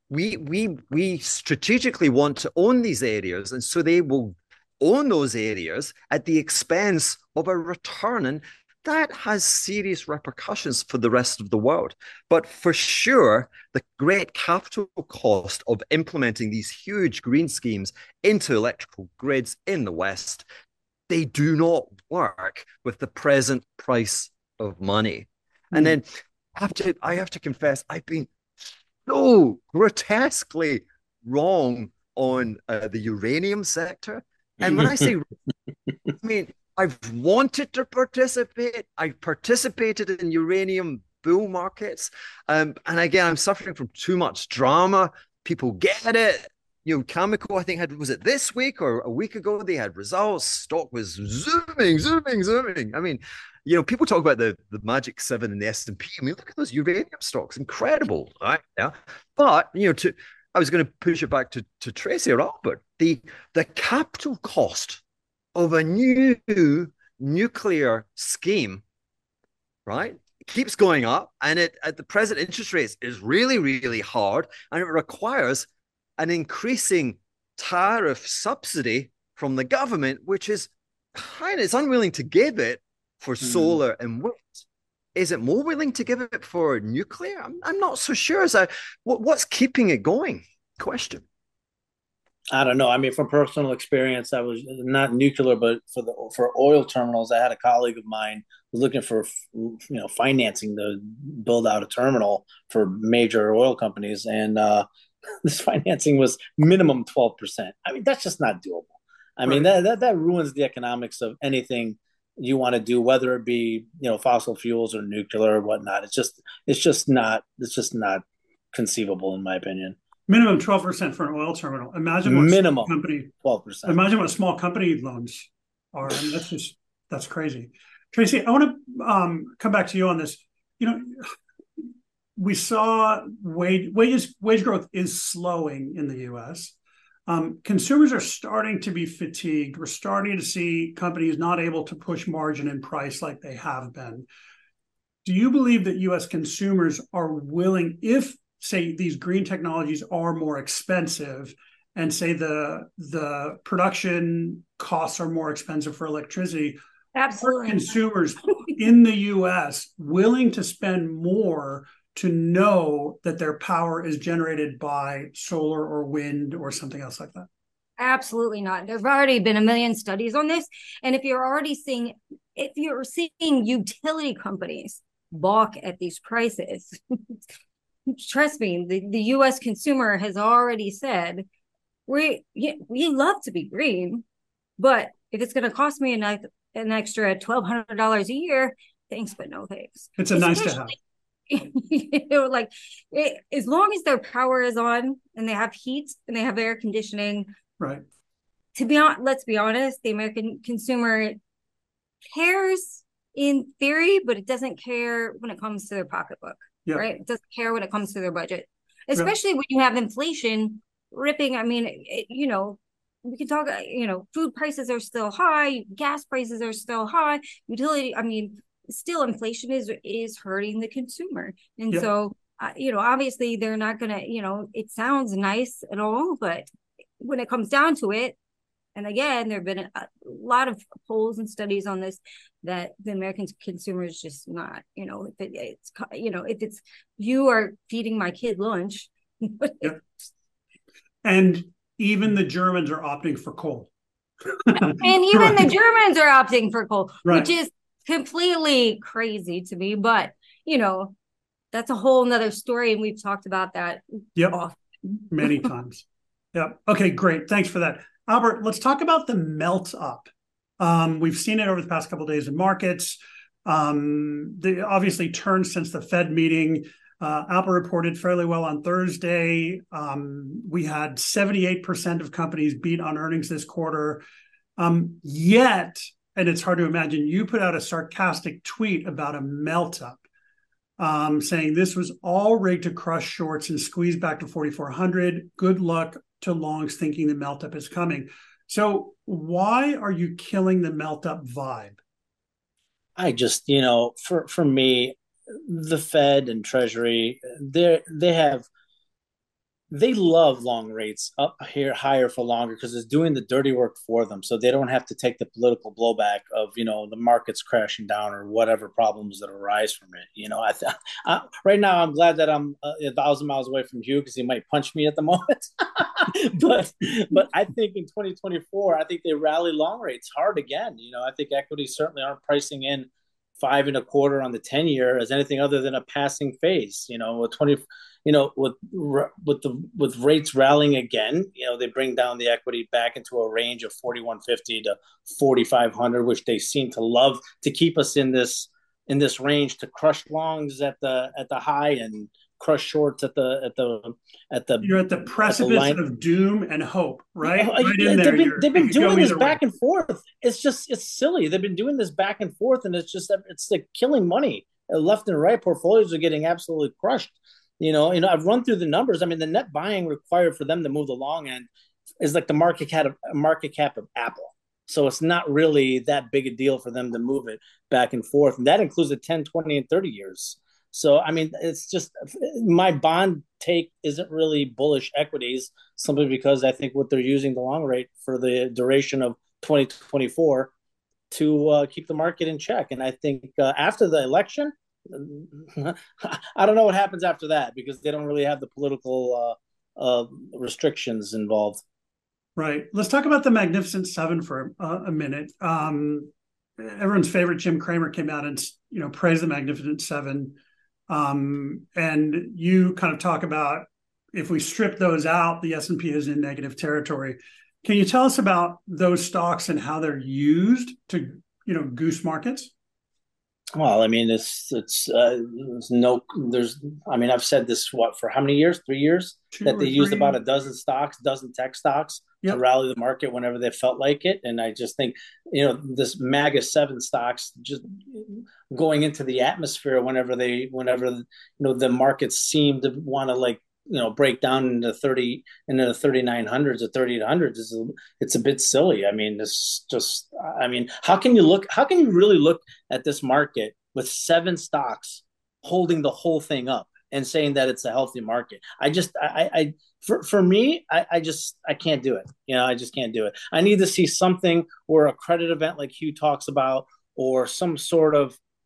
we strategically want to own these areas, and so they will own those areas at the expense of a return. And that has serious repercussions for the rest of the world. But for sure, the great capital cost of implementing these huge green schemes into electrical grids in the West, they do not work with the present price of money. And then I have to confess, I've been so grotesquely wrong on the uranium sector. And when I say, I mean, I've wanted to participate. I participated in uranium bull markets. And again, I'm suffering from too much drama. People get it. Cameco, I think was it this week or a week ago, they had results. Stock was zooming. I mean, people talk about the Magic 7 and the S&P. I mean, look at those uranium stocks. Incredible, right? Yeah. But, I was going to push it back to Tracy or Albert. The capital cost of a new nuclear scheme, right, keeps going up, and at the present interest rates is really, really hard, and it requires an increasing tariff subsidy from the government, which is it's unwilling to give it for solar and wind. Is it more willing to give it for nuclear? I'm not so sure. What's keeping it going? Question. I don't know. I mean, from personal experience, I was not nuclear, but for oil terminals, I had a colleague of mine who was looking for financing to build out a terminal for major oil companies, and this financing was minimum 12%. I mean, that's just not doable. I mean, that ruins the economics of anything you want to do, whether it be fossil fuels or nuclear or whatnot. It's just not conceivable, in my opinion. Minimum 12% for an oil terminal. Imagine what minimum company 12%. Imagine what small company loans are. I mean, that's crazy. Tracy, I want to come back to you on this. We saw wage growth is slowing in the U.S. Consumers are starting to be fatigued. We're starting to see companies not able to push margin and price like they have been. Do you believe that U.S. consumers are willing, if say these green technologies are more expensive and say the production costs are more expensive for electricity, absolutely, are consumers in the US willing to spend more to know that their power is generated by solar or wind or something else like that? Absolutely not. There've already been a million studies on this. And if you're seeing utility companies balk at these prices, trust me, the US consumer has already said, we love to be green, but if it's going to cost me an extra $1,200 a year, thanks, but no thanks. It's a nice to have. As long as their power is on and they have heat and they have air conditioning, right? Let's be honest, the American consumer cares in theory, but it doesn't care when it comes to their pocketbook, right? It doesn't care when it comes to their budget, especially when you have inflation ripping. I mean, we can talk, food prices are still high, gas prices are still high, still inflation is hurting the consumer. And so, obviously they're not going to, it sounds nice and all, but when it comes down to it, and again, there have been a lot of polls and studies on this, that the American consumer is just not, if it's you are feeding my kid lunch. And even the Germans are opting for coal. And even the Germans are opting for coal, which is completely crazy to me. But, that's a whole nother story. And we've talked about that often. Many times. Yep. Okay, great. Thanks for that. Albert, let's talk about the melt up. We've seen it over the past couple of days in markets. They obviously turned since the Fed meeting. Apple reported fairly well on Thursday. We had 78% of companies beat on earnings this quarter. Yet, and it's hard to imagine, you put out a sarcastic tweet about a melt up, saying this was all rigged to crush shorts and squeeze back to 4,400. Good luck to longs thinking the melt up is coming. So why are you killing the melt up vibe? I just, for me, the Fed and Treasury, they love long rates up here higher for longer because it's doing the dirty work for them. So they don't have to take the political blowback of, the markets crashing down or whatever problems that arise from it. Right now, I'm glad that I'm 1,000 miles away from Hugh because he might punch me at the moment. but I think in 2024, I think they rally long rates hard again. I think equities certainly aren't pricing in 5.25 on the 10-year as anything other than a passing phase. With rates rallying again, they bring down the equity back into a range of 4,150 to 4,500, which they seem to love to keep us in this range to crush longs at the high and crush shorts at the you're at the precipice of doom and hope, right? They've been doing this back and forth. It's silly. They've been doing this back and forth, and it's like killing money left and right. Portfolios are getting absolutely crushed. I've run through the numbers. I mean, the net buying required for them to move the long end is like the market cap of Apple. So it's not really that big a deal for them to move it back and forth. And that includes the 10, 20, and 30 years. So, I mean, it's just my bond take isn't really bullish equities simply because I think what they're using the long rate for the duration of 2024 to keep the market in check. And I think after the election, I don't know what happens after that because they don't really have the political restrictions involved. Right. Let's talk about the Magnificent Seven for a minute. Everyone's favorite Jim Cramer came out and praised the Magnificent Seven. And you kind of talk about if we strip those out, the S&P is in negative territory. Can you tell us about those stocks and how they're used to goose markets? Well, I mean, I've said this, for how many years? 3 years? That they used about a dozen tech stocks to rally the market whenever they felt like it. And I just think, this MAGA 7 stocks just going into the atmosphere whenever the markets seem to want to break down into the 3,900s or 3,800s it's a bit silly. I mean, how can you really look at this market with 7 stocks holding the whole thing up and saying that it's a healthy market? For me, I can't do it. I just can't do it. I need to see something or a credit event like Hugh talks about, or some sort of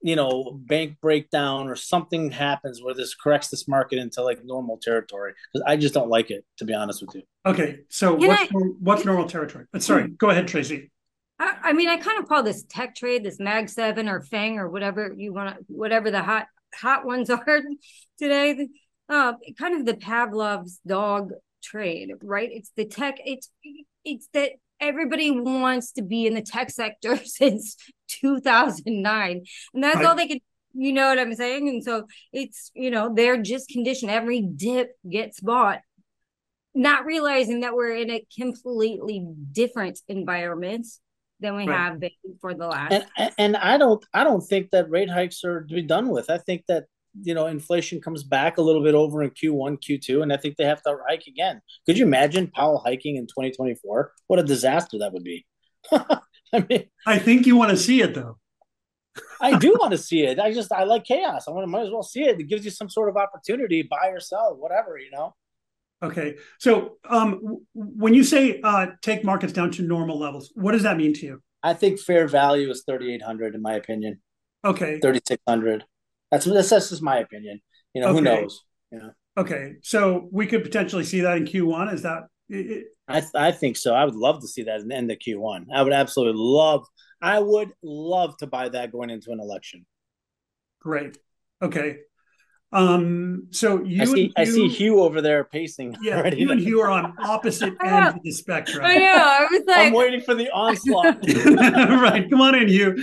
bank breakdown or something happens where this corrects this market into like normal territory, because I just don't like it, to be honest with you. Okay, so what's normal territory? Sorry, go ahead, Tracy. I mean, I kind of call this tech trade, this Mag 7 or FANG or whatever you want, whatever the hot ones are today. Kind of the Pavlov's dog trade, right? It's the tech. It's that everybody wants to be in the tech sector since 2009, and that's all they can. You know what I'm saying? And so it's they're just conditioned. Every dip gets bought, not realizing that we're in a completely different environment than we have been for the last. And I don't think that rate hikes are to be done with. I think that inflation comes back a little bit over in Q1, Q2, and I think they have to hike again. Could you imagine Powell hiking in 2024? What a disaster that would be. I think you want to see it though. I do want to see it. I like chaos. Might as well see it. It gives you some sort of opportunity, buy or sell, whatever. Okay. So when you say take markets down to normal levels, what does that mean to you? I think fair value is 3,800 in my opinion. Okay. 3,600. That's just my opinion. Who knows? Okay. So we could potentially see that in Q1. Is that it? I think so. I would love to see that in the end of Q1. I would absolutely love to buy that going into an election. Great. Okay. So I see Hugh over there pacing. Yeah, you and Hugh are on opposite ends of the spectrum. I know. I was like, I'm waiting for the onslaught. Right, come on in, Hugh.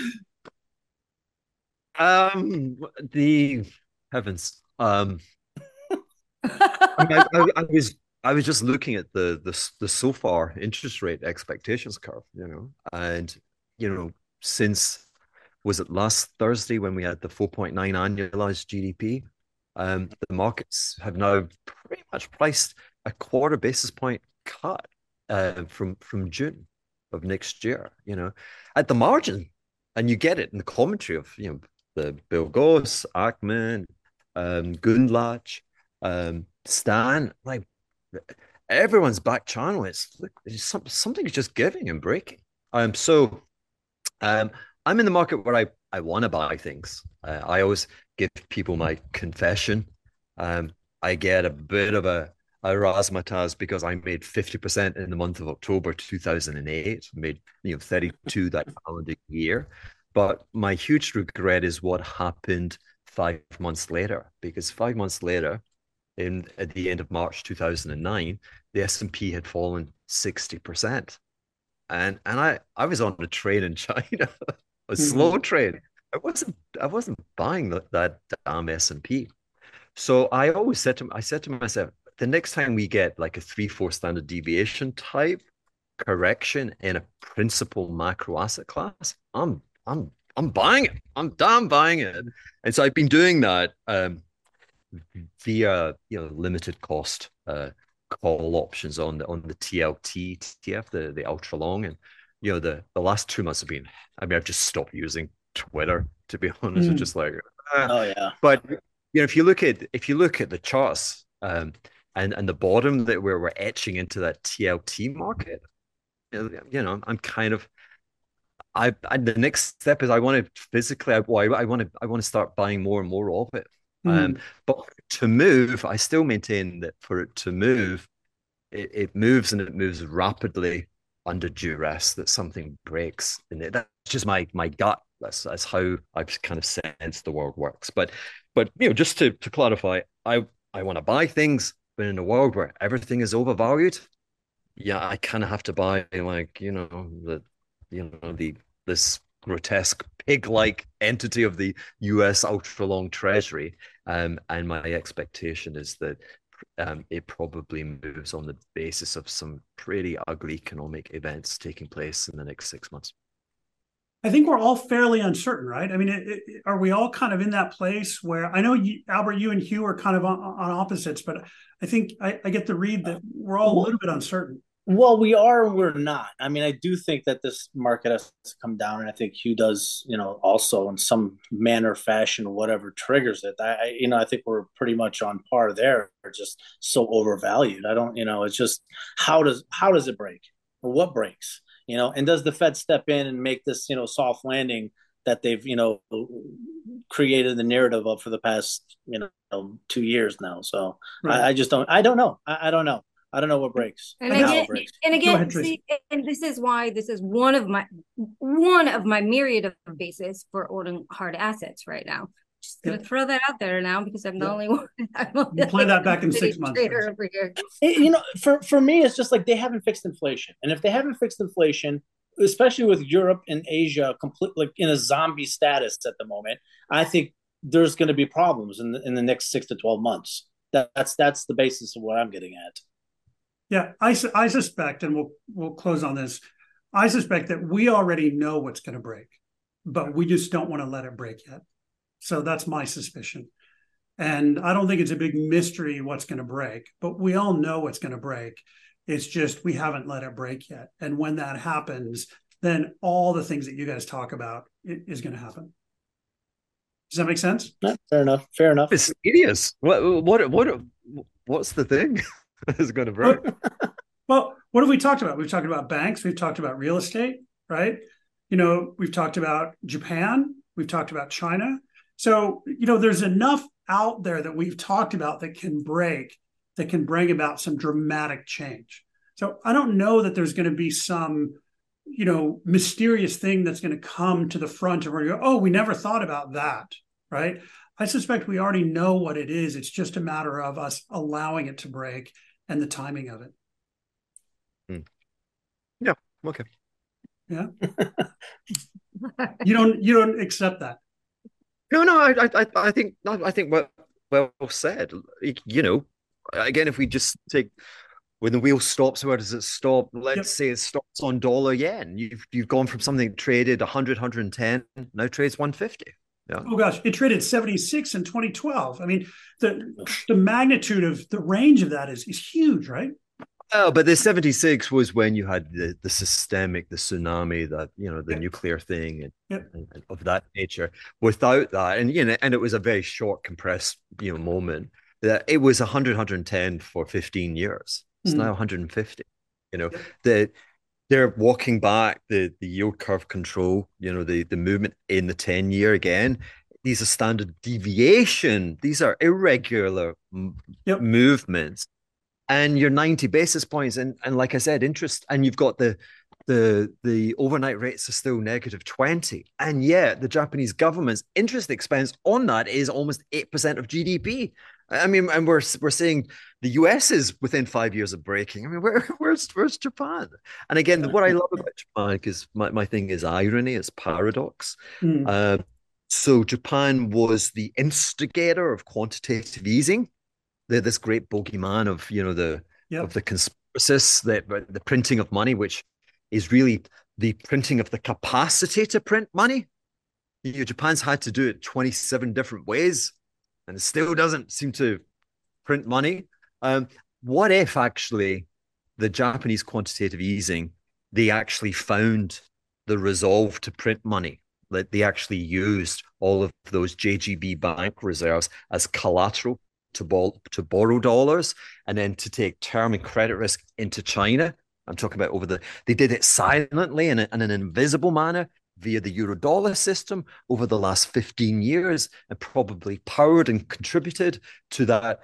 The heavens. I was just looking at the so far interest rate expectations curve, and since was it last Thursday when we had the 4.9 annualized GDP? The markets have now pretty much priced a quarter basis point cut from June of next year, at the margin. And you get it in the commentary of, the Bill Goss, Ackman, Gundlach, Stan, like everyone's back channel. Something's just giving and breaking. So I'm in the market where I want to buy things. I always give people my confession. I get a bit of a razzmatazz because I made 50% in the month of October 2008, made 32 that calendar year. But my huge regret is what happened 5 months later, because 5 months later, at the end of March 2009, the S&P had fallen 60%. And I was on a train in China, a slow train. I wasn't buying that damn S&P. So I said to myself, the next time we get like a 3-4 standard deviation type correction in a principal macro asset class, I'm buying it. I'm damn buying it. And so I've been doing that via limited cost call options on the TLT ETF, the ultra long. And the last 2 months have been, I've just stopped using Twitter, to be honest. It's just like oh yeah. But if you look at the charts and the bottom that we're etching into that TLT market, I'm kind of the next step is I want to physically I want to start buying more and more of it. But to move, I still maintain that for it to move, it moves, and it moves rapidly under duress, that something breaks. And that's just my gut. That's how I've kind of sensed the world works. But just to clarify, I want to buy things, but in a world where everything is overvalued, yeah, I kind of have to buy this grotesque pig-like entity of the US ultra long treasury. And my expectation is that it probably moves on the basis of some pretty ugly economic events taking place in the next 6 months. I think we're all fairly uncertain, right? I mean, are we all kind of in that place where I know, Albert, you and Hugh are kind of on opposites, but I think I get the read that we're all a little bit uncertain. Well, we are, we're not. I mean, I do think that this market has to come down, and I think Hugh does, also in some manner, fashion, whatever triggers it. I think we're pretty much on par there. We're just so overvalued. I don't, it's just how does it break, or what breaks, and does the Fed step in and make this, soft landing that they've, created the narrative of for the past 2 years now. So Right. I just don't. I don't know. I don't know. I don't know what breaks And and how again, it breaks. and Go again, ahead, Tracy. see, and this is why this is one of my myriad of bases for owning hard assets right now. Just gonna Yep. throw that out there now because I'm the Yep. only one. I'm only We'll play that back in steady 6 months, trader Tracy. over here. For me, it's just like they haven't fixed inflation, and if they haven't fixed inflation, especially with Europe and Asia complete like in a zombie status at the moment, I think there's going to be problems in the next 6 to 12 months. That's the basis of what I'm getting at. Yeah, I suspect, and we'll close on this. I suspect that we already know what's going to break, but we just don't want to let it break yet. So that's my suspicion. And I don't think it's a big mystery what's going to break, but we all know what's going to break. It's just we haven't let it break yet. And when that happens, then all the things that you guys talk about is going to happen. Does that make sense? Yeah, fair enough. Fair enough. It's serious. What's the thing that's going to break? Well, what have we talked about? We've talked about banks. We've talked about real estate, right? We've talked about Japan. We've talked about China. So, there's enough out there that we've talked about that can bring about some dramatic change. So I don't know that there's going to be some, mysterious thing that's going to come to the front and we're going to go, oh, we never thought about that, right? I suspect we already know what it is. It's just a matter of us allowing it to break and the timing of it. Yeah. Okay. Yeah. You don't accept that. No. I think well said. Again, if we just take when the wheel stops, where does it stop? Let's say it stops on dollar yen. You've gone from something traded 100, 110, now trades 150. Yeah. Oh gosh, it traded 76 in 2012. I mean, the magnitude of the range of that is huge, right? Oh, but the 76 was when you had the tsunami, the nuclear thing and of that nature. Without that, and it was a very short, compressed, moment. That it was 100, 110 for 15 years. It's now 150. They're walking back the yield curve control, the movement in the 10-year again. These are standard deviation. These are irregular movements. And you're 90 basis points. And like I said, interest, and you've got the overnight rates are still negative 20. And yet the Japanese government's interest expense on that is almost 8% of GDP. I mean, and we're saying the US is within 5 years of breaking. I mean, where's Japan? And again, what I love about Japan, because my thing is irony, it's paradox. So Japan was the instigator of quantitative easing. They're this great bogeyman of of the conspiracists, the printing of money, which is really the printing of the capacity to print money. Japan's had to do it 27 different ways, and it still doesn't seem to print money. What if actually the Japanese quantitative easing, they actually found the resolve to print money? That they actually used all of those JGB bank reserves as collateral to borrow dollars and then to take term and credit risk into China. I'm talking about they did it silently in an invisible manner via the euro-dollar system over the last 15 years and probably powered and contributed to that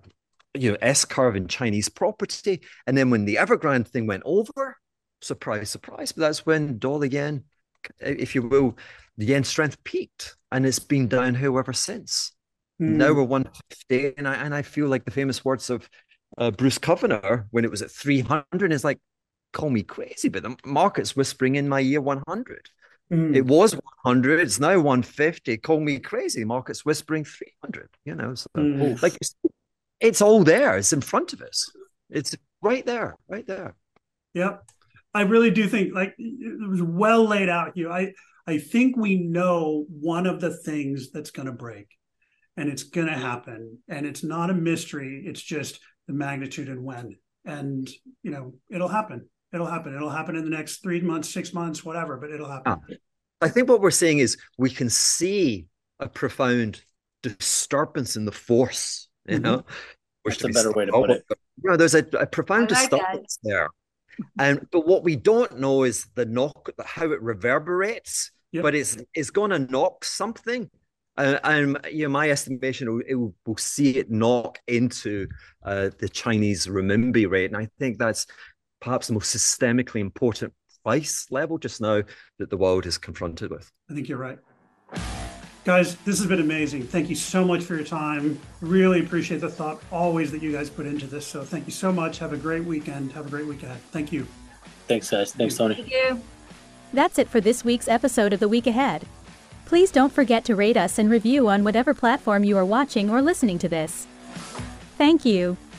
S-curve in Chinese property. And then when the Evergrande thing went over, surprise, surprise, but that's when dollar yen, if you will, the yen strength peaked and it's been downhill ever since. Now we're 150, and I feel like the famous words of Bruce Covenor when it was at 300 is like, call me crazy, but the market's whispering in my ear 100. It was 100, it's now 150. Call me crazy, market's whispering 300. So like it's all there. It's in front of us. It's right there, right there. Yeah, I really do think like it was well laid out here. I think we know one of the things that's going to break. And it's going to happen. And it's not a mystery. It's just the magnitude and when. And, it'll happen. It'll happen. It'll happen in the next 3 months, 6 months, whatever, but it'll happen. I think what we're saying is we can see a profound disturbance in the force, That's a better way to put it. There's a profound disturbance there. But what we don't know is how it reverberates, but it's going to knock something. And my estimation, we'll see it knock into the Chinese renminbi rate, and I think that's perhaps the most systemically important price level just now that the world is confronted with. I think you're right. Guys, this has been amazing. Thank you so much for your time. Really appreciate the thought always that you guys put into this. So thank you so much. Have a great weekend. Have a great week ahead. Thank you. Thanks, guys. Thanks, Tony. Thank you. That's it for this week's episode of The Week Ahead. Please don't forget to rate us and review on whatever platform you are watching or listening to this. Thank you.